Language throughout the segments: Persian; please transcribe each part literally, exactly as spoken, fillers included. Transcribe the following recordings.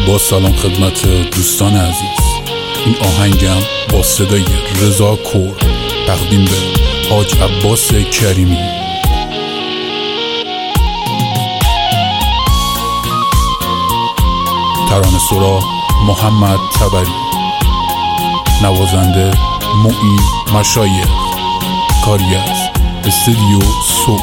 با سلام خدمت دوستان عزیز. این آهنگم با صدای رضا کور تقدیم به حاج عباس کریمی. ترانه سرا محمد تبری، نوازنده معین مشایخ، کاری از استودیو سول.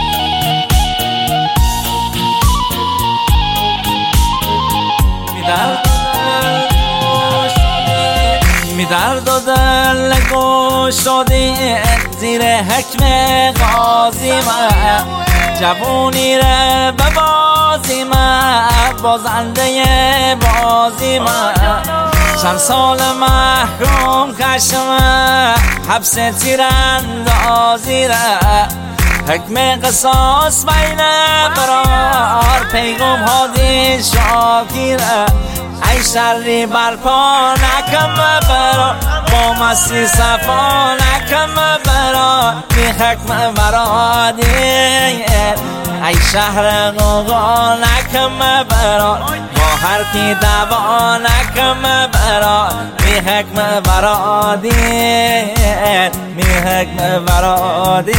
می درد و دل گشاده زیر حکم قاضی من، جوونی ره به بازی من، بازنده بازی من. چند سال محکوم کشم حبس تیراندازی ره، حکم قصاص بین برار پیغام هادی شاکیره. ای شری برپا نکم برا با مسی صفا نکم برا بی حکم برادی. ای شهر غوغا نکم برا با هر کی دوا نکم برا بی حکم برادی، بی حکم برادی.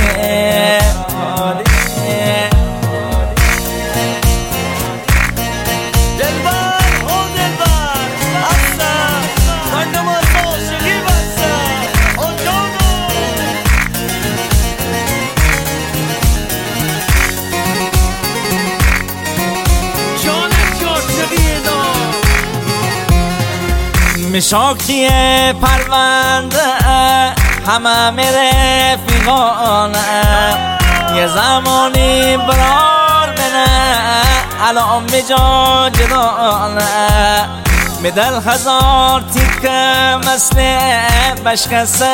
مشاکی پرونده همه میره فیغانه، یه زمانی برار بنه الان بجا جدانه. می دل هزار تیکه مثل بشکست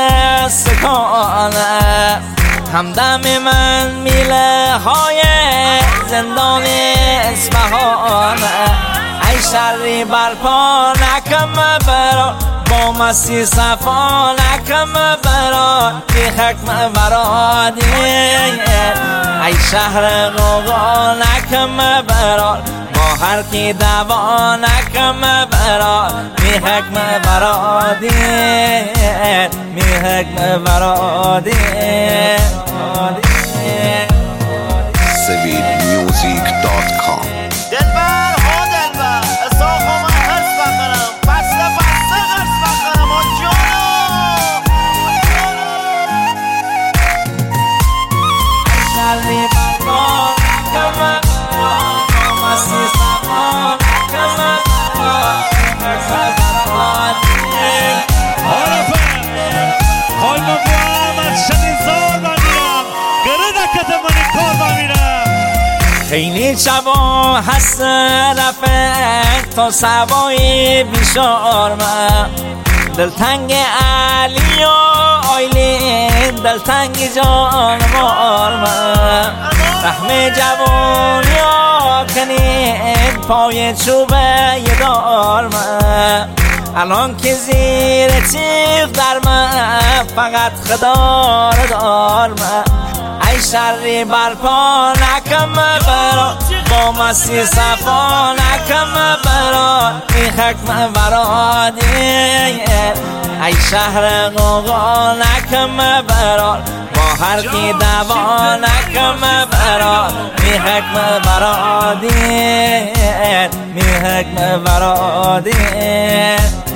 سکانه، همدم من میله های زندان اصفهانه. ای شری برپا نکم برا با مسی صفا نکم برا بی حکم برادی. ای شهر غوغا نکم برا با هر کی دوا نکم برا بی حکم برادی، بی حکم برادی. سوید میوزیک دات کام. دلبر ها دلبر اساق ها من هرس بخرم، بسته بسته هرس بخرم آن جانم. شری برپا نکم برا با مسی صفا نکم برا حکم برادی. حال من با احمد شدید زار بمیرم، گره نکت منی کار بمیرم. خیلی شبا هست رفت تا سبایی بیشار من، دلتنگ علی و آیلین دلتنگ جان مار من. رحم جوانی ها کنید پای چوبه یه دار من، الان که زیر تیغ در من فقط خدا رو دار من. ای شری برپا نکم برا با مسی صفا نکم برا بی حکم برادی. ای شهر غوغا نکم برا با هر کی دوا نکم برا بی حکم برادی، بی حکم برادی.